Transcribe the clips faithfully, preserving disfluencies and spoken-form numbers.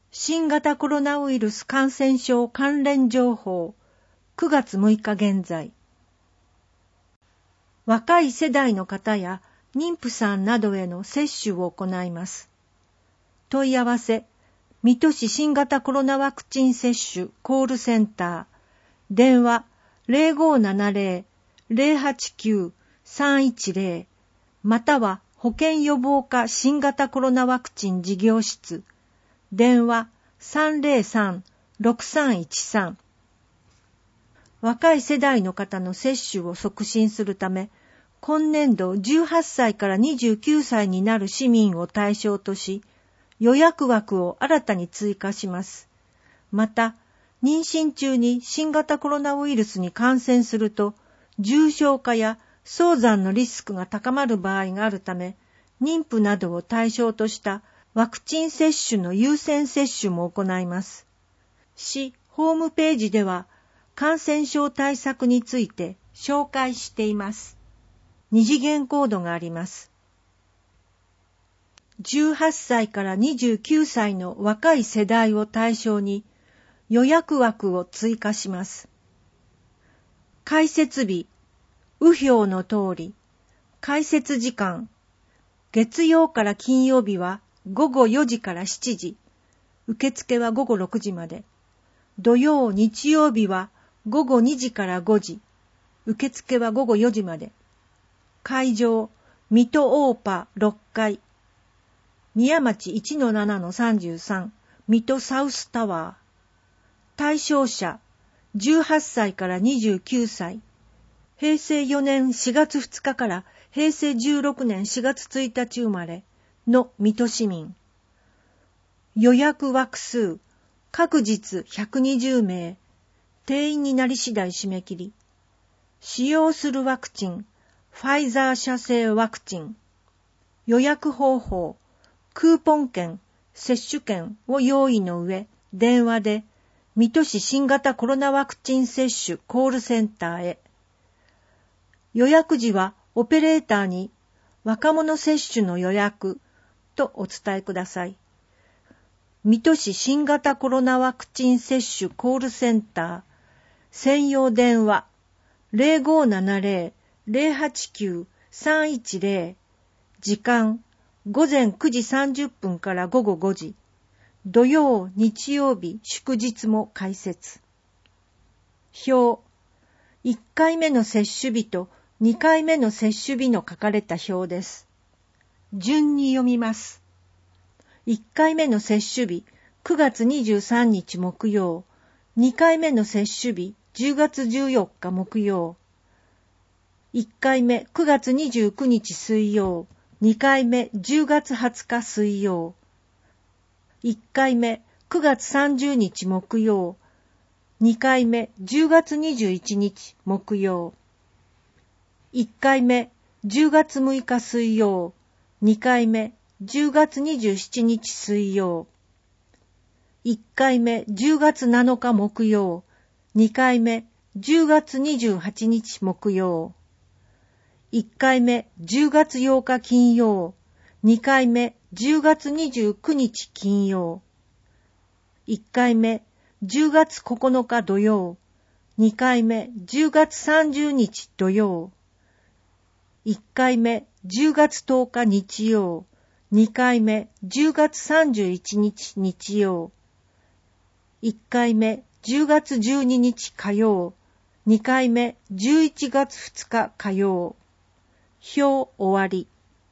新型コロナウイルス感染症関連情報くがつむいか現在。若い世代の方や妊婦さんなどへの接種を行います。問い合わせ、水戸市新型コロナワクチン接種コールセンター、電話 ゼロごーななゼロ ゼロはちきゅう さんいちゼロ または保健予防課新型コロナワクチン事業室、電話 さんゼロさん ろくさんいちさん。若い世代の方の接種を促進するため、今年度じゅうはっさいからにじゅうきゅうさいになる市民を対象とし、予約枠を新たに追加します。また、妊娠中に新型コロナウイルスに感染すると、重症化や早産のリスクが高まる場合があるため、妊婦などを対象としたワクチン接種の優先接種も行います。市ホームページでは、感染症対策について紹介しています。二次元コードがあります。じゅうはっさいからにじゅうきゅうさいの若い世代を対象に予約枠を追加します。開設日、右表の通り、開設時間、月曜から金曜日はごごよじからしちじ、受付はごごろくじまで、土曜、日曜日はごごにじからごじ、受付はごごよじまで、会場、水戸オーパろっかい、宮町 いちのななのさんじゅうさん、水戸サウスタワー。対象者、じゅうはっさいからにじゅうきゅうさい。へいせいよねんしがつふつかからへいせいじゅうろくねんしがつついたち生まれの水戸市民。予約枠数、各日ひゃくにじゅうめい。定員になり次第締め切り。使用するワクチン、ファイザー社製ワクチン。予約方法、クーポン券、接種券を用意の上、電話で、水戸市新型コロナワクチン接種コールセンターへ。予約時はオペレーターに若者接種の予約とお伝えください。水戸市新型コロナワクチン接種コールセンター専用電話 ゼロごーななゼロ ゼロはちきゅう さんいちゼロ。時間ごぜんくじさんじゅっぷんからごごごじ。土曜、日曜日、祝日も開設。表。いっかいめの接種日とにかいめの接種日の書かれた表です。順に読みます。いっかいめの接種日、くがつにじゅうさんにち木曜。にかいめの接種日、じゅうがつじゅうよっか木曜。いっかいめ、くがつにじゅうくにち水曜。にかいめ、じゅうがつはつか水曜。いっかいめ、くがつさんじゅうにち木曜。にかいめ、じゅうがつにじゅういちにち木曜。いっかいめ、じゅうがつむいか水曜。にかいめ、じゅうがつにじゅうしちにち水曜。いっかいめ、じゅうがつなのか木曜。にかいめ、じゅうがつにじゅうはちにち木曜。いっかいめ、じゅうがつようか金曜。にかいめ、じゅうがつにじゅうくにち金曜。いっかいめ、じゅうがつここのか土曜。にかいめ、じゅうがつさんじゅうにち土曜。いっかいめ、じゅうがつとおか日曜。にかいめ、じゅうがつさんじゅういちにち日曜。いっかいめ、じゅうがつじゅうににち火曜。にかいめ、じゅういちがつふつか火曜。表終わり。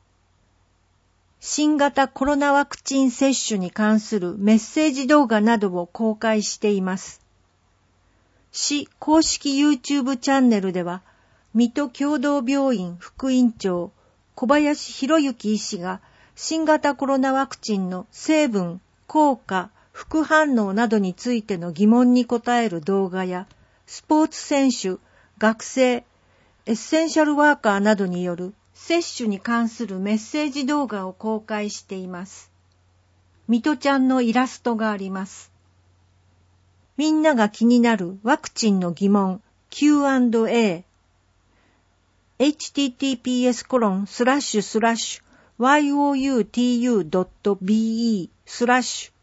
新型コロナワクチン接種に関するメッセージ動画などを公開しています。市公式 YouTube チャンネルでは、水戸共同病院副院長小林博之医師が新型コロナワクチンの成分、効果、副反応などについての疑問に答える動画や、スポーツ選手、学生、エッセンシャルワーカーなどによる接種に関するメッセージ動画を公開しています。水戸ちゃんのイラストがあります。みんなが気になるワクチンの疑問 キューアンドエー エイチティーティーピーエスコロンスラッシュスラッシュワイオーユーティーユードットビーイースラッシュ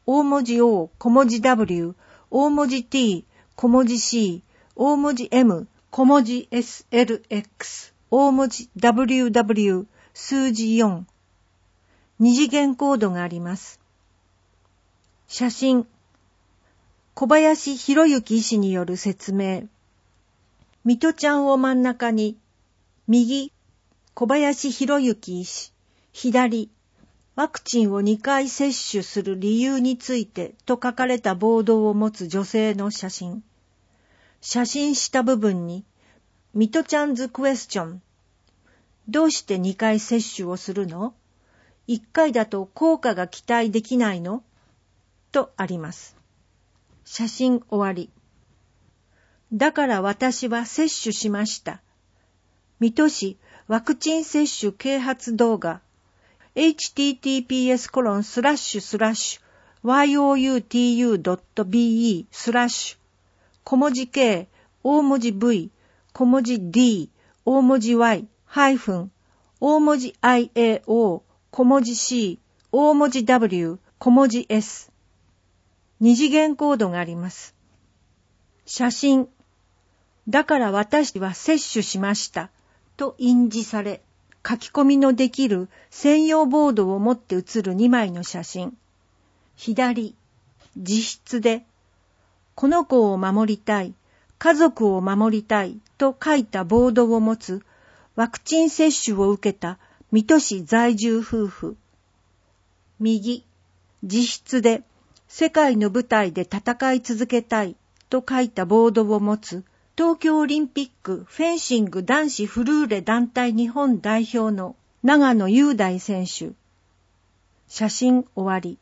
大文字 O、小文字 W、大文字 T、小文字 C、大文字 M、小文字 エスエルエックス、大文字 ダブリューダブリュー、数字よん。二次元コードがあります。写真。小林博之医師による説明。ミトちゃんを真ん中に、右、小林博之医師、左、ワクチンをにかい接種する理由についてと書かれたボードを持つ女性の写真。写真下部分に、ミトちゃんズクエスチョン。どうしてにかい接種をするの？いっかいだと効果が期待できないの？とあります。写真終わり。だから私は接種しました。水戸市ワクチン接種啓発動画 エイチティーティーピーエスコロンスラッシュスラッシュワイオーユーティーユードットビーイースラッシュ小文字 K、大文字 V、小文字 D、大文字 Y、ハイフン、大文字 アイエーオー、小文字 C、大文字 W、小文字 S。二次元コードがあります。写真。だから私は接種しました。と印字され、書き込みのできる専用ボードを持って写るにまいの写真。左。自筆で、この子を守りたい、家族を守りたいと書いたボードを持つワクチン接種を受けた水戸市在住夫婦。右。自筆で、世界の舞台で戦い続けたいと書いたボードを持つ東京オリンピックフェンシング男子フルーレ団体日本代表の長野雄大選手。写真終わり。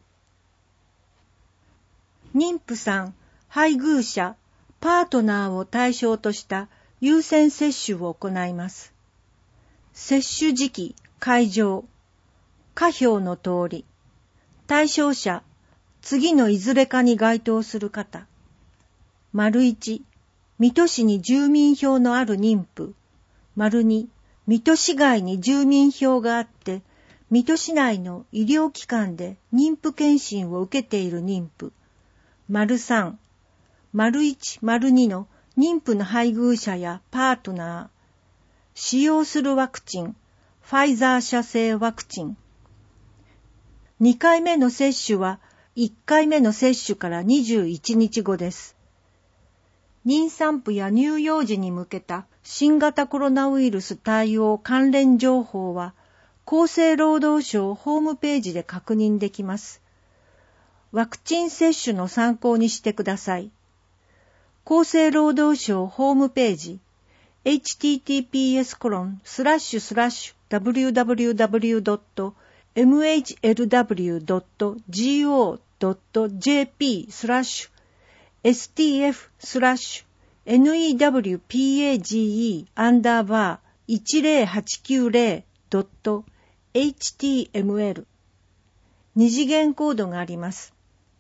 妊婦さん、配偶者、パートナーを対象とした優先接種を行います。接種時期、会場、下表の通り。対象者、次のいずれかに該当する方。丸一、水戸市に住民票のある妊婦。丸二、水戸市外に住民票があって、水戸市内の医療機関で妊婦検診を受けている妊婦。丸三、丸一、丸二の妊婦の配偶者やパートナー。使用するワクチン、ファイザー社製ワクチン。にかいめの接種はいっかいめの接種からにじゅういちにちごです。妊産婦や乳幼児に向けた新型コロナウイルス対応関連情報は厚生労働省ホームページで確認できます。ワクチン接種の参考にしてください。厚生労働省ホームページ エイチティーティーピーエスコロンスラッシュスラッシュダブリューダブリューダブリュードットエムエイチエルダブリュードットジーオードットジェーピースラッシュエスティーエフスラッシュエヌイーダブリューピーエージーイーアンダーバーいちゼロはちきゅうゼロドットエイチティーエムエル 二次元コードがあります。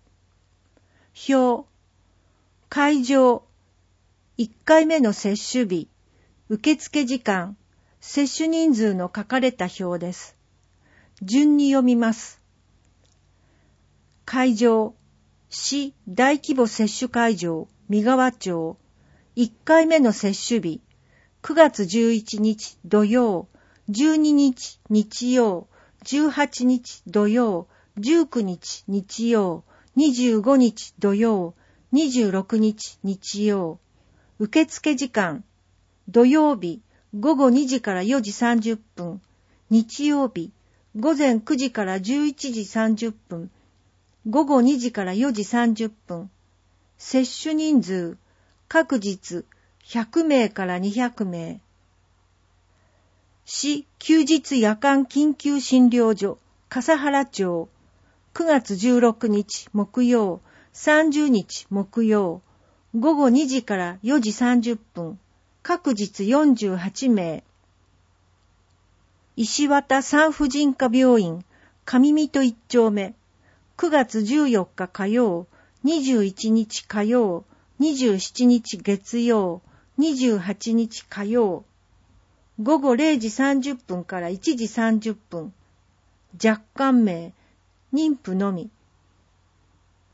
表、会場、いっかいめの接種日、受付時間、接種人数の書かれた表です。順に読みます。会場、市大規模接種会場、三川町、いっかいめの接種日、くがつじゅういちにち土曜、じゅうににち日曜、じゅうはちにち土曜、じゅうくにち日曜、にじゅうごにち土曜、にじゅうろくにち日曜。受付時間、土曜日ごごにじからよじさんじゅっぷん、日曜日ごぜんくじからじゅういちじさんじゅっぷん、ごごにじからよじさんじゅっぷん。接種人数、各日ひゃくめいからにひゃくめい。市休日夜間緊急診療所、笠原町、くがつじゅうろくにち木曜、さんじゅうにち木曜、ごごにじからよじさんじゅっぷん、各日よんじゅうはちめい。石渡産婦人科病院、上水戸一丁目、くがつじゅうよっか火曜、にじゅういちにち火曜、にじゅうしちにち月曜、にじゅうはちにち火曜、ごごれいじさんじゅっぷんからいちじさんじゅっぷん、若干名、妊婦のみ。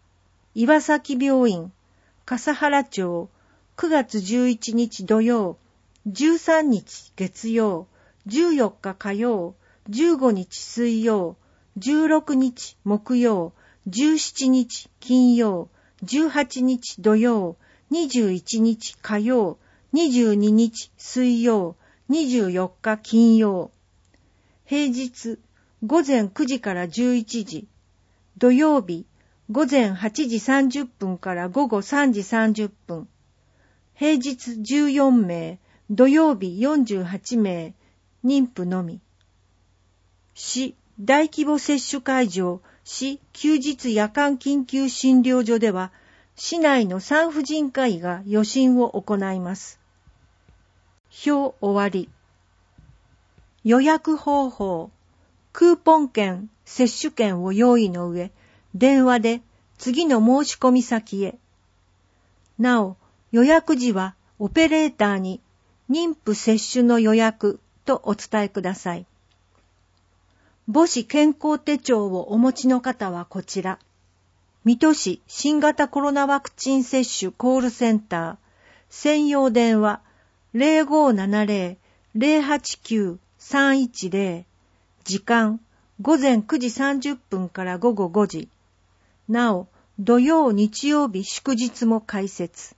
岩崎病院、笠原町、くがつじゅういちにち土曜、じゅうさんにち月曜、じゅうよっか火曜、じゅうごにち水曜、じゅうろくにち木曜、じゅうしちにち金曜、じゅうはちにち土曜、にじゅういちにち火曜、にじゅうににち水曜、にじゅうよっか金曜。平日ごぜんくじからじゅういちじ、土曜日ごぜんはちじさんじゅっぷんからごごさんじさんじゅっぷん。平日じゅうよんめい、土曜日よんじゅうはちめい、妊婦のみ。市大規模接種会場、市休日夜間緊急診療所では、市内の産婦人科医が予診を行います。表終わり。予約方法。クーポン券、接種券を用意の上、電話で次の申し込み先へ。なお、予約時はオペレーターに妊婦接種の予約とお伝えください。母子健康手帳をお持ちの方はこちら。水戸市新型コロナワクチン接種コールセンター、専用電話 ゼロごーななゼロ ゼロはちきゅう さんいちゼロ、時間ごぜんくじさんじゅっぷんからごごごじ。なお、土曜日曜日祝日も開設。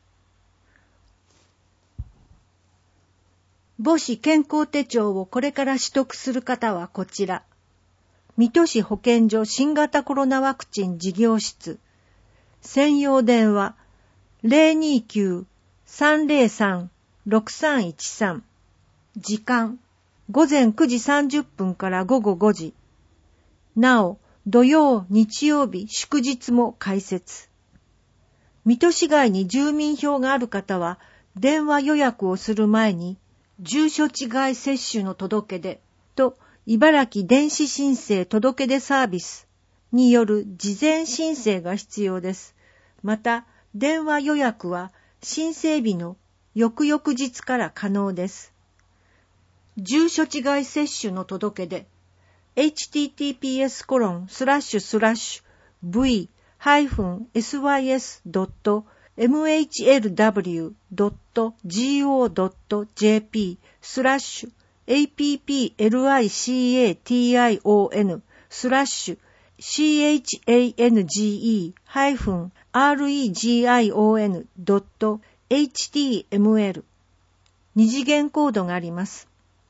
母子健康手帳をこれから取得する方はこちら。水戸市保健所新型コロナワクチン事業室。専用電話 ゼロにきゅう さんゼロさん ろくさんいちさん。時間ごぜんくじさんじゅっぷんからごごごじ。なお、土曜、日曜日、祝日も開設。水戸市外に住民票がある方は、電話予約をする前に、住所違い接種の届け出と茨城電子申請届け出サービスによる事前申請が必要です。また、電話予約は申請日の翌々日から可能です。住所違い接種の届け出 エイチティーティーピーエスコロンスラッシュスラッシュブイハイフンエスワイエスドットエムエイチエルダブリュードットジーオードットジェーピー スラッシュ エーピーピーエルアイシーエーティーアイオーエヌ スラッシュ シーエイチエーエヌジーイー ハイフン アールイージーアイオーエヌ ドット エイチティーエムエル 二次元コードがあります。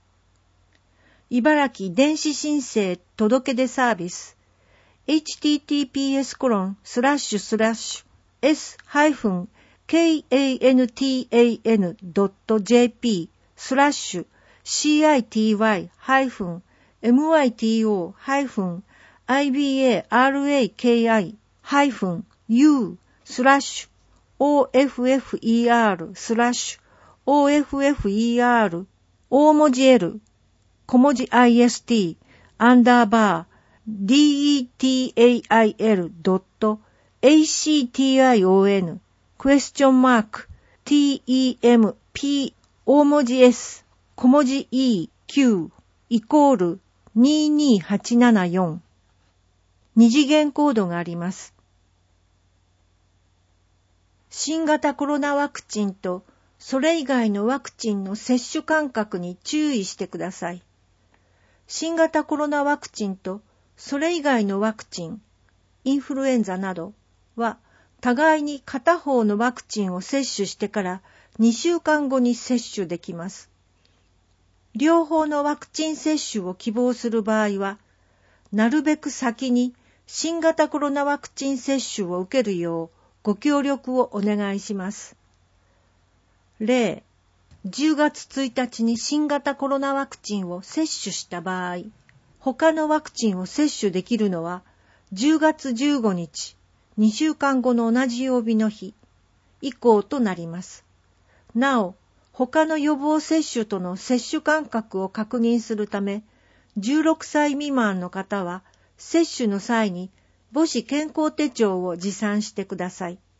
茨城電子申請届け出サービス エイチティーティーピーエスコロンスラッシュスラッシュ エスハイフンケーエーエヌティーエーエヌドットジェーピー スラッシュ シーアイティーワイ ハイフン エムワイティーオー ハイフン アイビーエーアールエーケーアイ ハイフン ユー スラッシュ オーエフエフイーアール スラッシュ オーエフエフイーアール 大文字 L 小文字 アイエスティー アンダーバー ディーイーティーエーアイエル ドット エーシーティーアイオーエヌ クエスチョンマーク ティーイーエムピー 大文字 S 小文字 E Q イコールにーにーはちななよん。二次元コードがあります。新型コロナワクチンとそれ以外のワクチンの接種間隔に注意してください。新型コロナワクチンとそれ以外のワクチン、インフルエンザなどは互いに片方のワクチンを接種してからにしゅうかんごに接種できます。両方のワクチン接種を希望する場合は、なるべく先に新型コロナワクチン接種を受けるようご協力をお願いします。例、じゅうがつついたちに新型コロナワクチンを接種した場合、他のワクチンを接種できるのはじゅうがつじゅうごにち、にしゅうかんごの同じ曜日の日以降となります。なお、他の予防接種との接種間隔を確認するため、じゅうろくさい未満の方は接種の際に母子健康手帳を持参してください。